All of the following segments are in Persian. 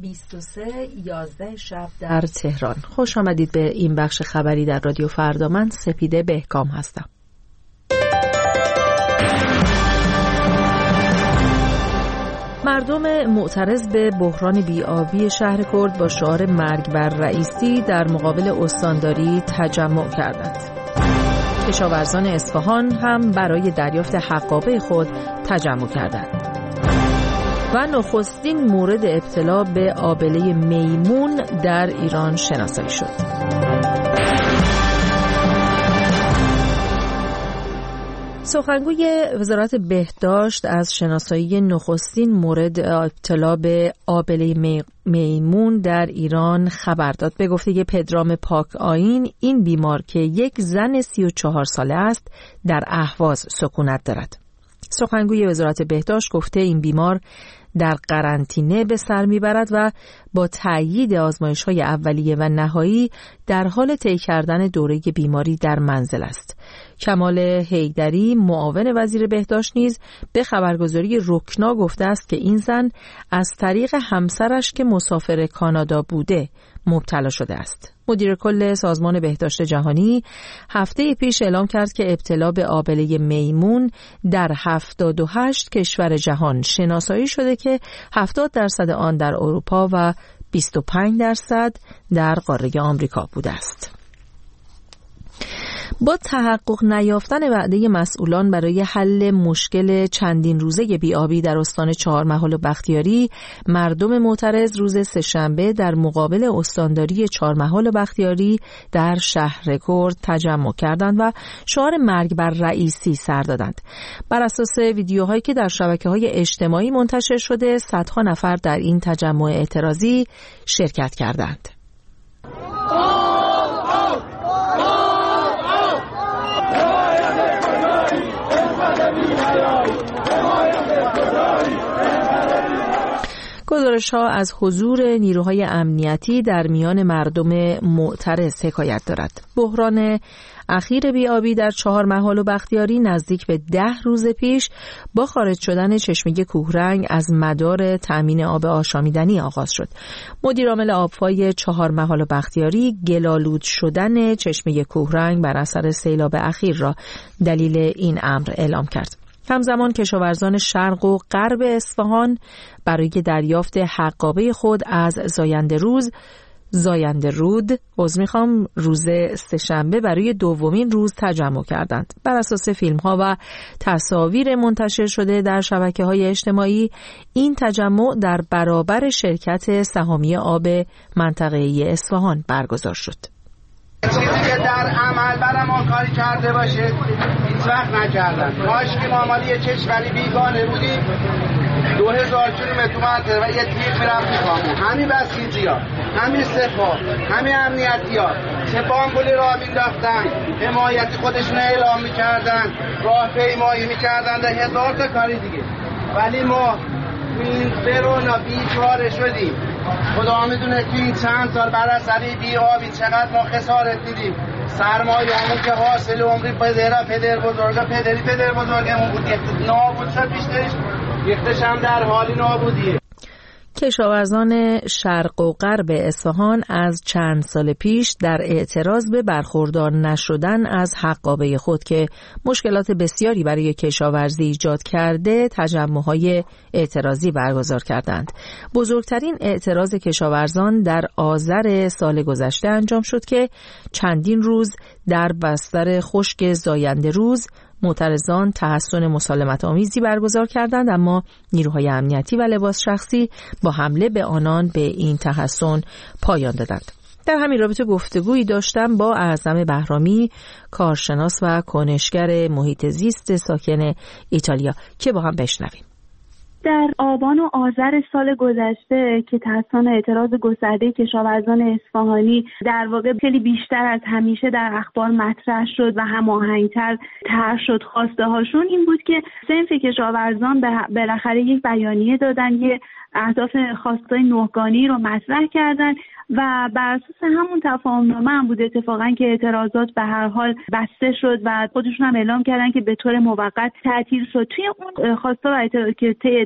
23:11 شب در تهران. خوش آمدید به این بخش خبری در رادیو فردا. من سپیده بهکام هستم. مردم معترض به بحران بی‌آبی شهر کرد با شعار مرگ بر رئیسی در مقابل استانداری تجمع کردند. کشاورزان اصفهان هم برای دریافت حقابه خود تجمع کردند. و نخستین مورد ابتلا به آبله میمون در ایران شناسایی شد. سخنگوی وزارت بهداشت از شناسایی نخستین مورد ابتلا به آبله میمون در ایران خبر داد. به گفته پدرام پاک آیین، این بیمار که یک زن 34 ساله است در اهواز سکونت دارد. سخنگوی وزارت بهداشت گفته این بیمار در قرنطینه به سر میبرد و با تأیید آزمایش‌های اولیه و نهایی در حال طی کردن دوره بیماری در منزل است. کمال حیدری معاون وزیر بهداشت نیز به خبرگزاری رکنا گفته است که این زن از طریق همسرش که مسافر کانادا بوده مبتلا شده است. مدیر کل سازمان بهداشت جهانی هفته پیش اعلام کرد که ابتلا به آبله میمون در 78 کشور جهان شناسایی شده که 70% آن در اروپا و 25% در قاره آمریکا بوده است. با تحقق نیافتن وعده مسئولان برای حل مشکل چندین روزه بی‌آبی در استان چهارمحال و بختیاری، مردم معترض روز سه‌شنبه در مقابل استانداری چهارمحال و بختیاری در شهر کرد تجمع کردند و شعار مرگ بر رئیسی سر دادند. بر اساس ویدیوهایی که در شبکه‌های اجتماعی منتشر شده، صدها نفر در این تجمع اعتراضی شرکت کردند. گزارش‌ها از حضور نیروهای امنیتی در میان مردم معترض حکایت دارد. بحران اخیر بی‌آبی در چهارمحال و بختیاری نزدیک به 10 روز پیش با خارج شدن چشمه کوهرنگ از مدار تأمین آب آشامیدنی آغاز شد. مدیر عامل آبفای چهارمحال و بختیاری گل‌آلود شدن چشمه کوهرنگ بر اثر سیلاب اخیر را دلیل این امر اعلام کرد. همزمان کشاورزان شرق و غرب اصفهان برای دریافت حقابه خود از زاینده رود روز سه‌شنبه برای دومین روز تجمع کردند. بر اساس فیلم‌ها و تصاویر منتشر شده در شبکه‌های اجتماعی، این تجمع در برابر شرکت سهامی آب منطقه‌ای اصفهان برگزار شد. چیزی که در عمل برام کاری کرده باشه هیچ وقت نکردن. کاش که ما مالی یه کشوری بیگانه بودیم 2000 کیلومتر منطقه و یه تیغ میرفت میخوامون. همین بسیجی‌ها، همین سپاه، همین امنیتی‌ها چه بامبولی راه مینداختن، حمایت خودشون اعلام میکردن، راهپیمایی میکردن، ده هزار تا کاری دیگه. ولی ما این کرونا بیچاره شدیم. خدا میدونه که این چند سال بر اثر بی‌آبی چقدر ما خسارت دیدیم. سرمایه‌مون که حاصل عمری پدر بزرگمون بود، نابود شد بیشترش، یکتش هم در حالی نابودیه. کشاورزان شرق و غرب اصفهان از چند سال پیش در اعتراض به برخوردار نشدن از حقابه خود که مشکلات بسیاری برای کشاورزی ایجاد کرده تجمع‌های اعتراضی برگزار کردند. بزرگترین اعتراض کشاورزان در آذر سال گذشته انجام شد که چندین روز در بستر خشک زاینده روز معترضان تحصن مسالمت آمیزی برگزار کردند، اما نیروهای امنیتی و لباس شخصی با حمله به آنان به این تحصن پایان دادند. در همین رابطه گفتگویی داشتم با اعظم بهرامی، کارشناس و کنشگر محیط زیست ساکن ایتالیا که با هم بشنویم. در آبان و آذر سال گذشته که تحصن اعتراض گسترده کشاورزان اصفهانی در واقع خیلی بیشتر از همیشه در اخبار مطرح شد و هماهنگتر طرح شد، خواسته هاشون این بود که صنف کشاورزان بالاخره یک بیانیه دادن، یه اهداف خواستای نهگانی رو مطرح کردن و بر اساس همون تفاهم‌نامه هم بود اتفاقا که اعتراضات به هر حال بسته شد و خودشون هم اعلام کردن که به طور موقت تعطیل شد. توی اون خواستا و که طی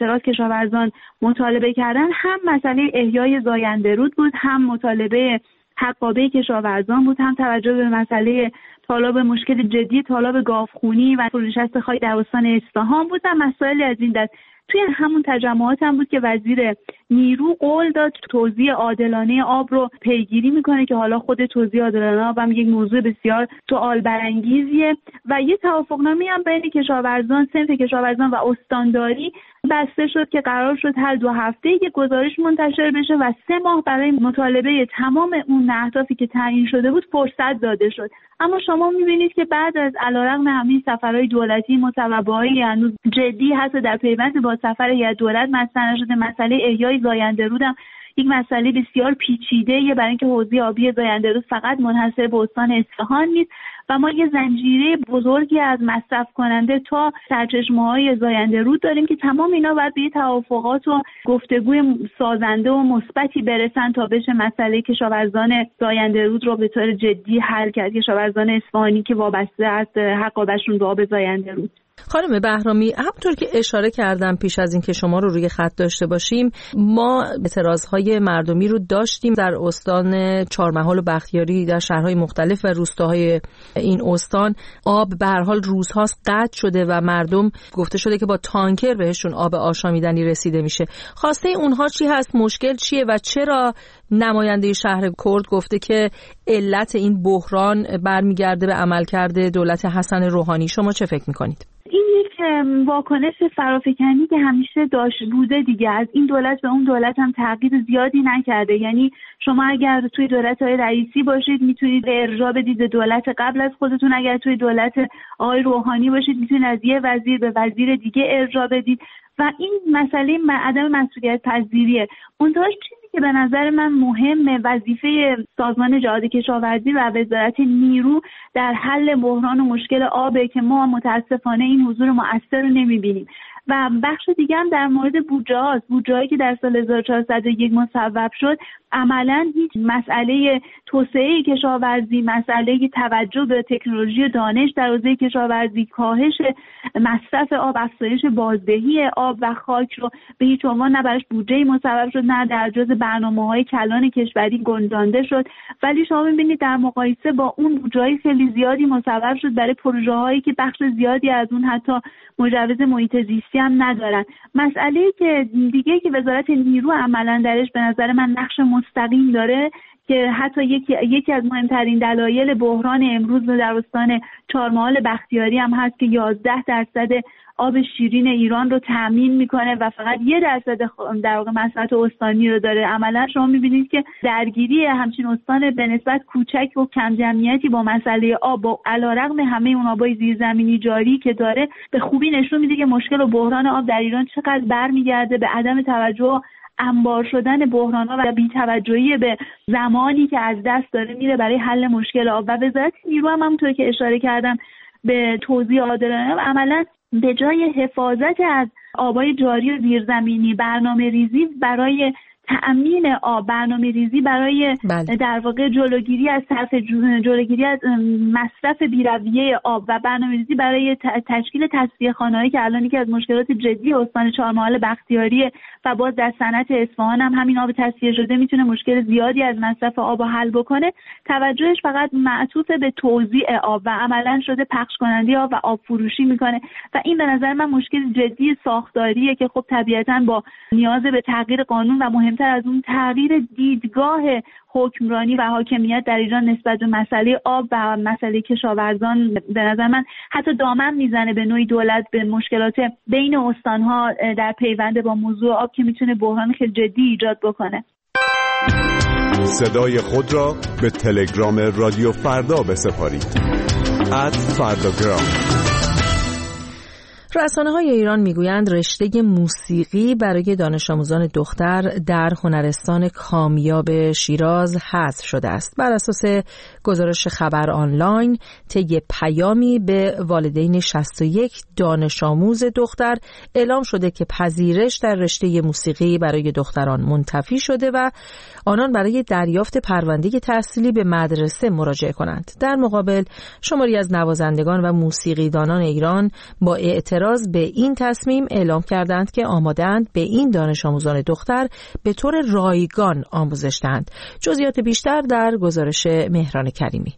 اعتراض کشاورزان مطالبه کردن هم مسئله احیای زاینده رود بود، هم مطالبه حقابه کشاورزان بود، هم توجه به مسئله طالاب مشکل جدی طالاب گاوخونی و فرونشست خاک در استان اصفهان بود و مسائل از این دست. توی همون تجمعات هم بود که وزیر نیرو قول داد توزیع عادلانه آب رو پیگیری میکنه که حالا خود توزیع عادلانه آب هم یک موضوع بسیار سوال برانگیزیه و یه توافقنامه هم بین کشاورزان، صنف کشاورزان و استانداری بسته شد که قرار شد هر 2 هفته یک گزارش منتشر بشه و 3 ماه برای مطالبه تمام اون اهدافی که تعیین شده بود فرصت داده شد. اما شما می‌بینید که بعد از علیرغم همین سفرهای دولتی مصوبه‌های هنوز جدی هست در پیوند با سفر هیئت دولت مطرح شده، مسئله احیای زاینده رود هم یک مسئله بسیار پیچیده برای اینکه حوزه آبی زاینده رود فقط منحصر به استان اصفهان نیست و ما یه زنجیره بزرگی از مصرف کننده تا سرچشمه‌های زاینده رود داریم که تمام اینا باید به توافقات و گفتگوی سازنده و مثبتی برسن تا بشه مسئله کشاورزان زاینده رود رو به طور جدی حل کرد، کشاورزان اصفهانی که وابسته است حقابه‌شون به آب زاینده رود. خانم بهرامی، همونطور که اشاره کردم پیش از این که شما رو روی خط داشته باشیم، ما اعتراضهای مردمی رو داشتیم در استان چهارمحال و بختیاری، در شهرهای مختلف و روستاهای این استان. آب به هر حال روزهاست قطع شده و مردم گفته شده که با تانکر بهشون آب آشامیدنی رسیده میشه. خواسته اونها چی هست؟ مشکل چیه و چرا نماینده شهر کرد گفته که علت این بحران برمیگرده به عملکرد دولت حسن روحانی؟ شما چه فکر میکنید؟ این یک واکنش فرافکنی که همیشه داشت بوده دیگه. از این دولت به اون دولت هم تغییر زیادی نکرده. یعنی شما اگر توی دولت آقای رئیسی باشید میتونید ارجاع بدید به دولت قبل از خودتون، اگر توی دولت آقای روحانی باشید میتونید از یه وزیر به وزیر دیگه ارجاع بدید و این مسئله عدم مسئولیت پذیریه. منتها چیزی که به نظر من مهمه، وظیفه سازمان جهاد کشاورزی و وزارت نیرو در حل بحران و مشکل آبه که ما متاسفانه این حضور مؤثر رو نمیبینیم. و بخش دیگه هم در مورد بودجه هاست. بودجه‌ای که در سال 1401 مصوب شد عملاً هیچ مسئله توسعه کشاورزی، مسئله توجه به تکنولوژی و دانش در حوزه کشاورزی، کاهش مصرف آب، افزایش بازدهی آب و خاک رو به هیچ عنوان نه براش بودجه‌ای مصوب شد، نه در جزء برنامه‌های کلان کشوری گنجانده شد. ولی شما می‌بینید در مقایسه با اون بودجه‌های خیلی زیادی مصوب شد برای پروژه‌هایی که بخش زیادی از اون حتی مجوز محیط زیستی هم ندارن. مسئله که دیگه که وزارت نیرو عملاً درش به نظر من نقش مستقیم داره که حتی یکی از مهمترین دلایل بحران امروز در استان چهارمحال بختیاری هم هست که 11% آب شیرین ایران رو تامین میکنه و فقط 1% در واقع مصرف استانی رو داره. عملا شما میبینید که درگیری همچین استان به نسبت کوچک و کم جمعیتی با مسئله آب و علیرغم همه اون آبای زیرزمینی جاری که داره به خوبی نشون میده که مشکل و بحران آب در ایران چقدر برمیگرده به عدم توجه انبار شدن بحران‌ها و بی‌توجهی به زمانی که از دست داره میره برای حل مشکل آب. و وزارت نیرو هم همونطور که اشاره کردم به توزیع عادلانه و عملاً به جای حفاظت از آبای جاری و زیرزمینی، برنامه‌ریزی برای تأمین آب، برنامه‌ریزی برای در واقع جلوگیری از مصرف بی‌رویه آب و برنامه‌ریزی برای تشکیل تصفیه‌خانه‌هایی که الان یکی از مشکلات جدی استان چهارمحال بختیاری و باز در صنعت اصفهان هم همین آب تصفیه شده میتونه مشکل زیادی از مصرف آب حل بکنه. توجهش فقط معطوف به توزیع آب و عملاً شده پخش کننده آب و آب فروشی میکنه و این به نظر من مشکل جدی ساختاریه که خب طبیعتاً با نیاز به تغییر قانون و مهمتر از اون تغییر دیدگاه حکمرانی و حاکمیت در ایران نسبت به مسئله آب و مسئله کشاورزان به نظر من حتی دامن میزنه به نوعی دولت به مشکلات بین استانها در پیوند با موضوع آب که میتونه بحران خیلی جدی ایجاد بکنه. صدای خود را به تلگرام رادیو فردا بسپارید. @فرdagram. رسانه‌های ایران میگویند رشته موسیقی برای دانش آموزان دختر در هنرستان کامیاب شیراز حذف شده است. بر اساس گزارش خبر آنلاین طی پیامی به والدین 61 دانش آموز دختر اعلام شده که پذیرش در رشته موسیقی برای دختران منتفی شده و آنان برای دریافت پرونده تحصیلی به مدرسه مراجعه کنند. در مقابل شماری از نوازندگان و موسیقیدانان ایران با اعتراض اعتراض به این تصمیم اعلام کردند که آماده‌اند به این دانش آموزان دختر به طور رایگان آموزش دهند. جزئیات بیشتر در گزارش مهران کریمی.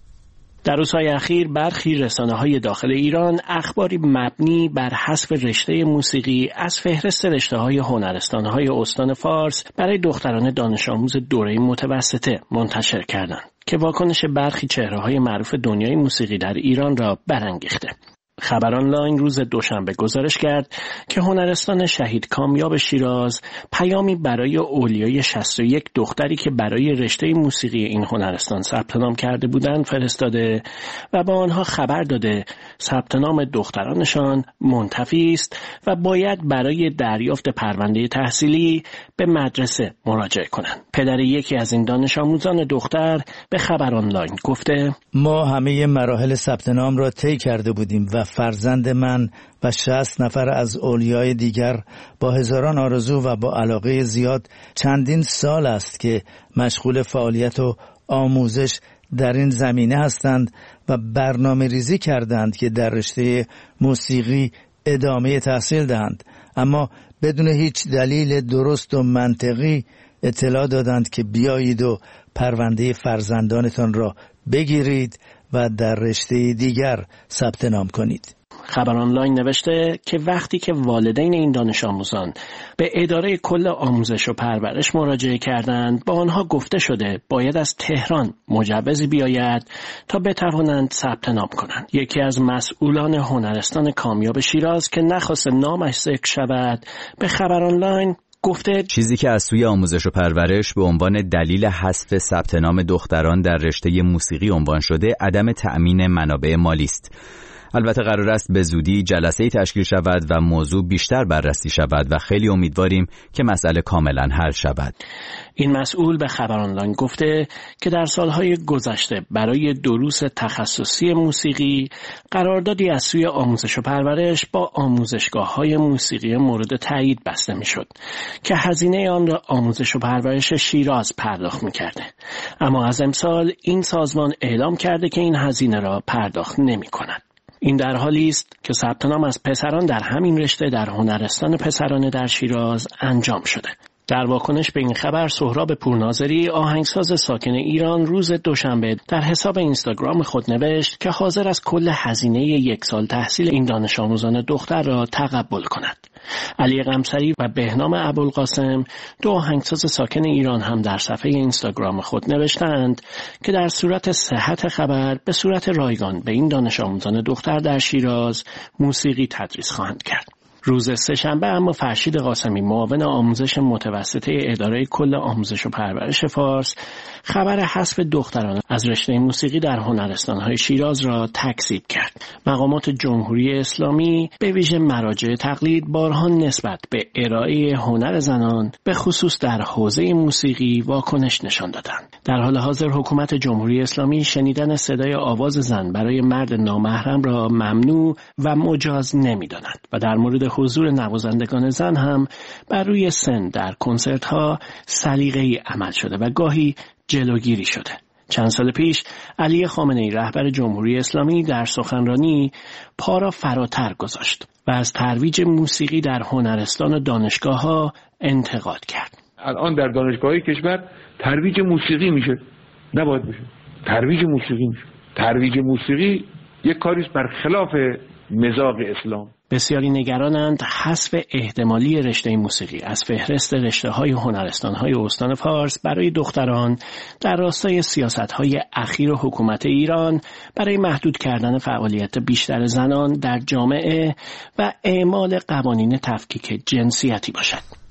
در روزهای اخیر برخی رسانه‌های داخل ایران اخباری مبنی بر حذف رشته موسیقی از فهرست رشته‌های هنرستان‌های استان فارس برای دختران دانش آموز دوره متوسطه منتشر کردند که واکنش برخی چهره‌های معروف دنیای موسیقی در ایران را برانگیخته. خبر آنلاین روز دوشنبه گزارش کرد که هنرستان شهید کامیاب شیراز پیامی برای اولیای 61 دختری که برای رشته موسیقی این هنرستان ثبت نام کرده بودند فرستاده و با آنها خبر داده ثبت نام دخترانشان منتفی است و باید برای دریافت پرونده تحصیلی به مدرسه مراجعه کنند. پدر یکی از این دانش آموزان دختر به خبر آنلاین گفته: ما همه مراحل ثبت نام را طی کرده بودیم و فرزند من و 60 نفر از اولیای دیگر با هزاران آرزو و با علاقه زیاد چندین سال است که مشغول فعالیت و آموزش در این زمینه هستند و برنامه ریزی کردند که در رشته موسیقی ادامه تحصیل دهند، اما بدون هیچ دلیل درست و منطقی اطلاع دادند که بیایید و پرونده فرزندانتان را بگیرید و در رشته دیگر ثبت نام کنید. خبر آنلاین نوشته که وقتی که والدین این دانش آموزان به اداره کل آموزش و پرورش مراجعه کردند، با آنها گفته شده باید از تهران مجوزی بیاید تا بتوانند ثبت نام کنند. یکی از مسئولان هنرستان کامیاب شیراز که نخواست نامش ذکر شود به خبر آنلاین گفته چیزی که از سوی آموزش و پرورش به عنوان دلیل حذف ثبت نام دختران در رشته موسیقی عنوان شده عدم تأمین منابع مالی است. البته قرار است به زودی جلسه‌ای تشکیل شود و موضوع بیشتر بررسی شود و خیلی امیدواریم که مسئله کاملا حل شود. این مسئول به خبر آنلاین گفته که در سالهای گذشته برای دروس تخصصی موسیقی قراردادی از سوی آموزش و پرورش با آموزشگاه‌های موسیقی مورد تایید بسته می‌شد که هزینه آن را آموزش و پرورش شیراز پرداخت می‌کرده، اما از امسال این سازمان اعلام کرده که این هزینه را پرداخت نمی‌کند. این در حالی است که ثبت نام از پسران در همین رشته در هنرستان پسرانه در شیراز انجام شده. در واکنش به این خبر سهراب پورناظری آهنگساز ساکن ایران روز دوشنبه در حساب اینستاگرام خود نوشت که حاضر است کل هزینه 1 سال تحصیل این دانش آموزان دختر را تقبل کند. علی قمصری و بهنام ابوالقاسم، 2 آهنگساز ساکن ایران، هم در صفحه اینستاگرام خود نوشتند که در صورت صحت خبر به صورت رایگان به این دانش آموزان دختر در شیراز موسیقی تدریس خواهند کرد. روز سه‌شنبه اما فرشید قاسمی، معاون آموزش متوسطه اداره کل آموزش و پرورش فارس، خبر حذف دختران از رشته موسیقی در هنرستان‌های شیراز را تکذیب کرد. مقامات جمهوری اسلامی به ویژه مراجع تقلید بارها نسبت به ارائه هنر زنان به خصوص در حوزه موسیقی واکنش نشان دادند. در حال حاضر حکومت جمهوری اسلامی شنیدن صدای آواز زن برای مرد نامحرم را ممنوع و مجاز نمی‌داند و در مورد حضور نوازندگان زن هم بر روی سن در کنسرت‌ها سلیقه‌ای عمل شده و گاهی جلوگیری شده. چند سال پیش علی خامنه‌ای رهبر جمهوری اسلامی در سخنرانی پا را فراتر گذاشت و از ترویج موسیقی در هنرستان و دانشگاه‌ها انتقاد کرد. الان در دانشگاه‌های کشور ترویج موسیقی میشه، نباید بشه. ترویج موسیقی میشه. ترویج موسیقی یک کاری است برخلاف مزاج اسلام. بسیاری نگرانند حذف احتمالی رشته موسیقی از فهرست رشته‌های هنرستان‌های استان فارس برای دختران در راستای سیاست‌های اخیر حکومت ایران برای محدود کردن فعالیت بیشتر زنان در جامعه و اعمال قوانین تفکیک جنسیتی باشد.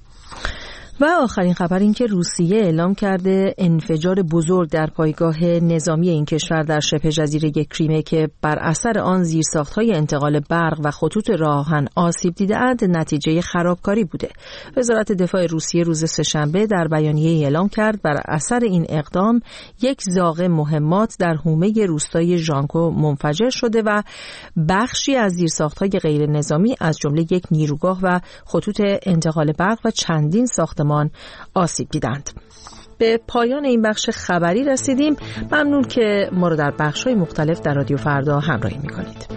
و آخرین خبر این که روسیه اعلام کرده انفجار بزرگ در پایگاه نظامی این کشور در شبه جزیره کریمه که بر اثر آن زیرساخت‌های انتقال برق و خطوط راه آهن آسیب دیده‌اند نتیجه خرابکاری بوده. وزارت دفاع روسیه روز سه‌شنبه در بیانیه اعلام کرد بر اثر این اقدام یک زاغ مهمات در حومه روستای ژانکو منفجر شده و بخشی از زیرساخت‌های غیر نظامی از جمله یک نیروگاه و خطوط انتقال برق و چندین ساختمان آسیب دیدند. به پایان این بخش خبری رسیدیم. ممنون که ما رو در بخش‌های مختلف در رادیو فردا همراهی می‌کنید.